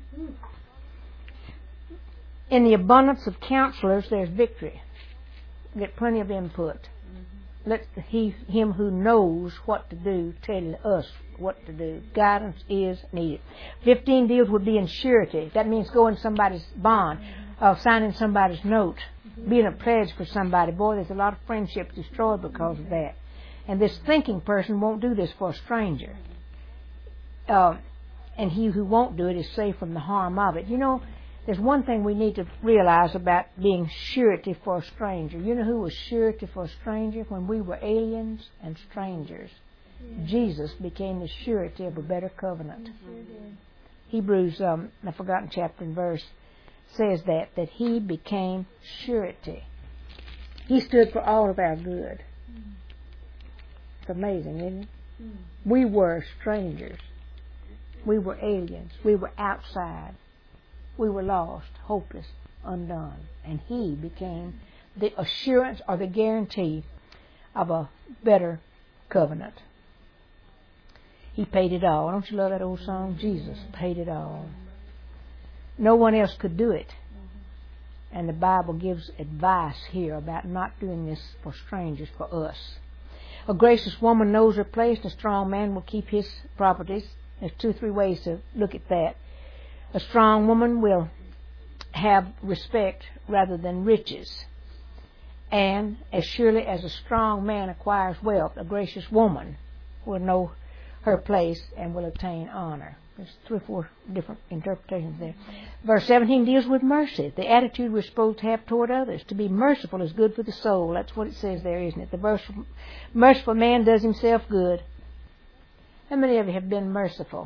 In the abundance of counselors, there's victory. Get plenty of input. Mm-hmm. Let he, him who knows what to do tell us what to do. Guidance is needed. Fifteen deals with being surety. That means going somebody's bond, uh, signing somebody's note, mm-hmm. being a pledge for somebody. Boy, there's a lot of friendships destroyed because of that. And this thinking person won't do this for a stranger. Uh, and he who won't do it is safe from the harm of it. You know, there's one thing we need to realize about being surety for a stranger. You know who was surety for a stranger? When we were aliens and strangers, yeah. Jesus became the surety of a better covenant. Mm-hmm. Hebrews, um, I've forgotten chapter and verse, says that, that he became surety. He stood for all of our good. Mm-hmm. It's amazing, isn't it? Mm-hmm. We were strangers. We were aliens. We were outside. We were lost, hopeless, undone. And he became the assurance or the guarantee of a better covenant. He paid it all. Don't you love that old song? Jesus paid it all. No one else could do it. And the Bible gives advice here about not doing this for strangers, for us. A gracious woman knows her place, and a strong man will keep his properties. There's two or three ways to look at that. A strong woman will have respect rather than riches. And as surely as a strong man acquires wealth, a gracious woman will know her place and will attain honor. There's three or four different interpretations there. Verse seventeen deals with mercy, the attitude we're supposed to have toward others. To be merciful is good for the soul. That's what it says there, isn't it? The merciful, merciful man does himself good. How many of you have been merciful?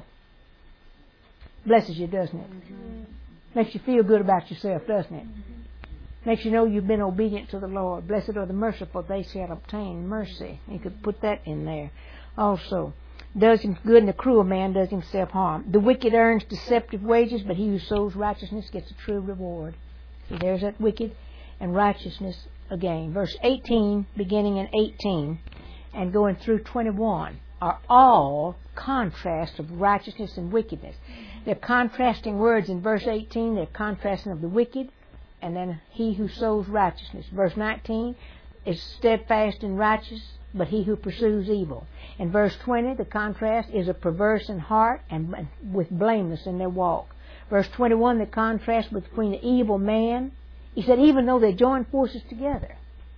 Blesses you, doesn't it? Mm-hmm. Makes you feel good about yourself, doesn't it? Mm-hmm. Makes you know you've been obedient to the Lord. Blessed are the merciful, they shall obtain mercy. You could put that in there also. Does him good, and the cruel man does himself harm. The wicked earns deceptive wages, but he who sows righteousness gets a true reward. See, there's that wicked and righteousness again. Verse eighteen, beginning in eighteen, and going through twenty-one, are all contrasts of righteousness and wickedness. They're contrasting words in verse eighteen. They're contrasting of the wicked, and then he who sows righteousness. Verse nineteen is steadfast and righteous, but he who pursues evil. In verse twenty, the contrast is a perverse in heart and with blameless in their walk. Verse twenty-one, the contrast between the evil man. He said, even though they join forces together.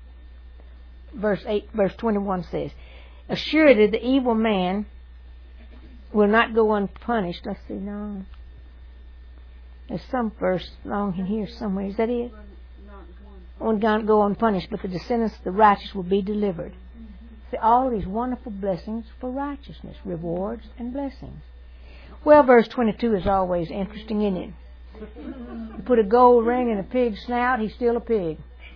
Verse eight, verse twenty-one says, assuredly the evil man will not go unpunished. Let's see, no. There's some verse along in here somewhere. Is that it? Won't go unpunished, but the descendants of the righteous will be delivered. See, all these wonderful blessings for righteousness, rewards and blessings. Well, verse twenty-two is always interesting, isn't it? You put a gold ring in a pig's snout, he's still a pig.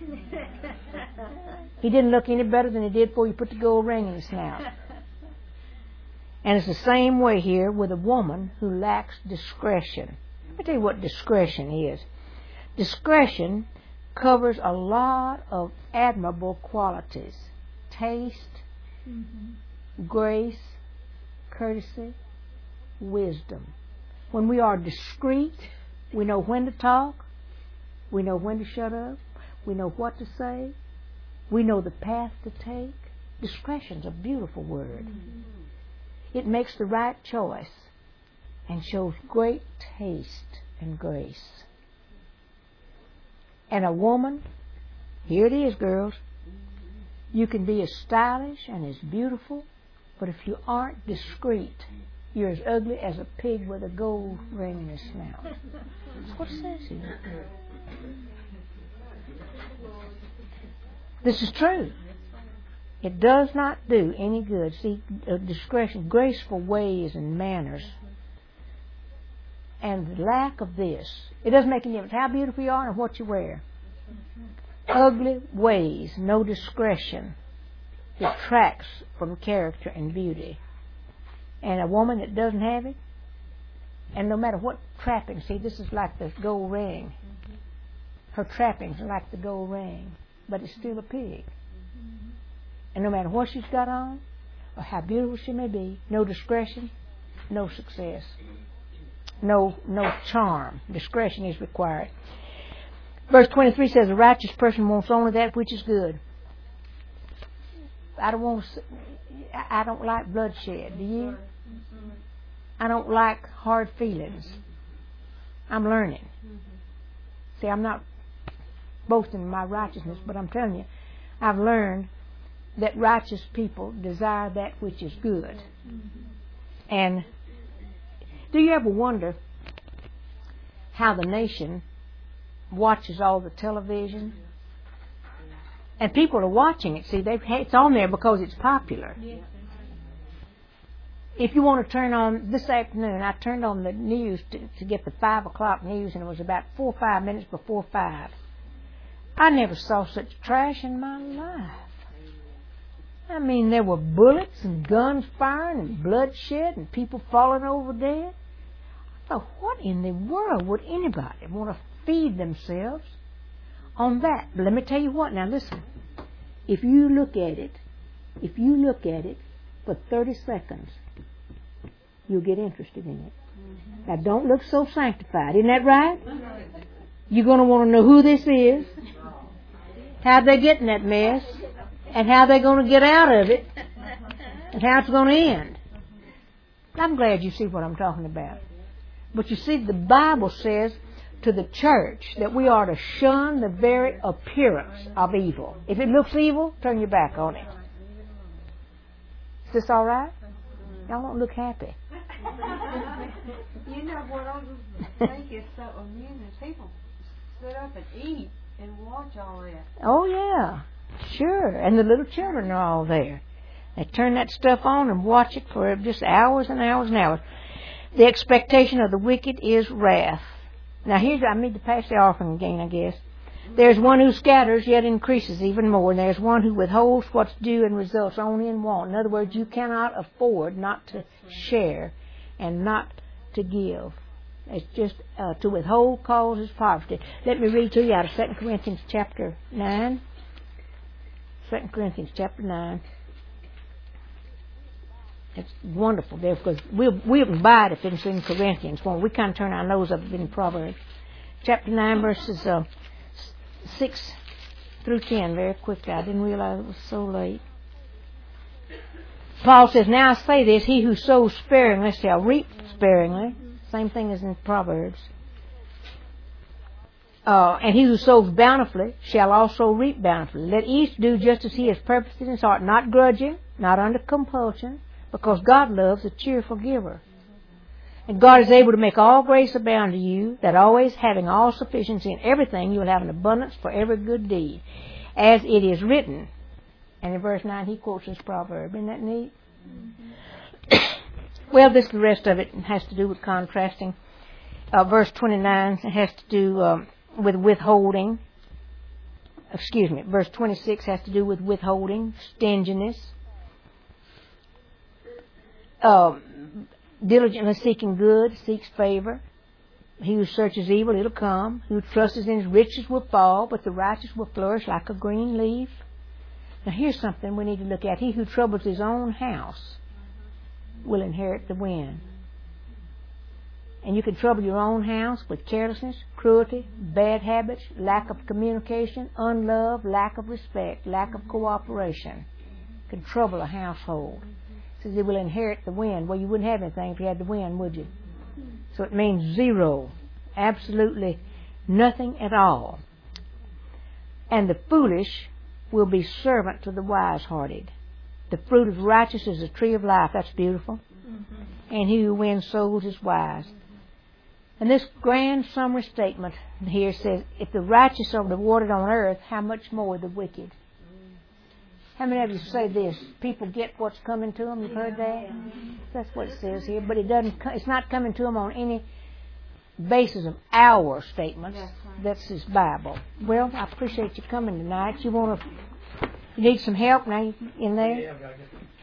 He didn't look any better than he did before you put the gold ring in his snout. And it's the same way here with a woman who lacks discretion. Let me tell you what discretion is. Discretion covers a lot of admirable qualities. Taste, mm-hmm. grace, courtesy, wisdom. When we are discreet, we know when to talk, we know when to shut up, we know what to say, we know the path to take. Discretion's a beautiful word. Mm-hmm. It makes the right choice and shows great taste and grace. And a woman, here it is, girls, you can be as stylish and as beautiful, but if you aren't discreet, you're as ugly as a pig with a gold ring in his snout. That's what it says here. This is true. It does not do any good. See, uh, discretion, graceful ways and manners, and the lack of this, it doesn't make any difference how beautiful you are and what you wear. Ugly ways, no discretion, detracts from character and beauty. And a woman that doesn't have it, and no matter what trappings, see, this is like the gold ring. Her trappings are like the gold ring, but it's still a pig. And no matter what she's got on, or how beautiful she may be, no discretion, no success. No, no charm. Discretion is required. Verse twenty-three says, a righteous person wants only that which is good. I don't want to, I don't like bloodshed. Do you? I don't like hard feelings. I'm learning. See, I'm not boasting in my righteousness, but I'm telling you, I've learned that righteous people desire that which is good. And do you ever wonder how the nation watches all the television? And people are watching it. See, they've, it's on there because it's popular. If you want to turn on, this afternoon, I turned on the news to, to get the five o'clock news, and it was about four or five minutes before five. I never saw such trash in my life. I mean, there were bullets and guns firing and bloodshed and people falling over dead. I thought, what in the world would anybody want to feed themselves on that? But let me tell you what. Now listen. If you look at it, if you look at it for thirty seconds, you'll get interested in it. Mm-hmm. Now don't look so sanctified. Isn't that right? You're going to want to know who this is, how they get in that mess, and how they're going to get out of it, and how it's going to end. I'm glad you see what I'm talking about. But you see, the Bible says to the church that we are to shun the very appearance of evil. If it looks evil, turn your back on it. Is this all right? Y'all don't look happy. You know what I just think is so amusing? People sit up and eat and watch all that. Oh, yeah. Sure. And the little children are all there. They turn that stuff on and watch it for just hours and hours and hours. The expectation of the wicked is wrath. Now, here's, I need to pass the offering again, I guess. There's one who scatters, yet increases even more. And there's one who withholds what's due and results only in want. In other words, you cannot afford not to share and not to give. It's just uh, to withhold causes poverty. Let me read to you out of Second Corinthians chapter nine. Second Corinthians chapter nine. It's wonderful there because we'll, we wouldn't buy it if it's in Corinthians. Well, we kind of turn our nose up in Proverbs. Chapter nine, verses uh, six through ten, very quickly. I didn't realize it was so late. Paul says, now I say this, he who sows sparingly shall reap sparingly. Same thing as in Proverbs. Uh, and he who sows bountifully shall also reap bountifully. Let each do just as he has purposed in his heart, not grudging, not under compulsion, because God loves a cheerful giver. And God is able to make all grace abound to you, that always having all sufficiency in everything, you will have an abundance for every good deed. As it is written, and in verse nine he quotes this proverb. Isn't that neat? Mm-hmm. Well, this the rest of it has to do with contrasting. Uh, verse twenty-nine has to do um, with withholding. Excuse me. Verse twenty-six has to do with withholding, stinginess. Uh, diligently seeking good, seeks favor. He who searches evil, it'll come. He who trusts in his riches will fall, but the righteous will flourish like a green leaf. Now here's something we need to look at. He who troubles his own house will inherit the wind. And you can trouble your own house with carelessness, cruelty, bad habits, lack of communication, unlove, lack of respect, lack of cooperation. You can trouble a household. It says it will inherit the wind. Well, you wouldn't have anything if you had the wind, would you? So it means zero. Absolutely nothing at all. And the foolish will be servant to the wise-hearted. The fruit of righteousness is a tree of life. That's beautiful. Mm-hmm. And he who wins souls is wise. And this grand summary statement here says, if the righteous are rewarded on earth, how much more the wicked? How many of you say this? People get what's coming to them. You've heard that? That's what it says here. But it doesn't. It's not coming to them on any basis of our statements. That's His Bible. Well, I appreciate you coming tonight. You want to? You need some help now in there?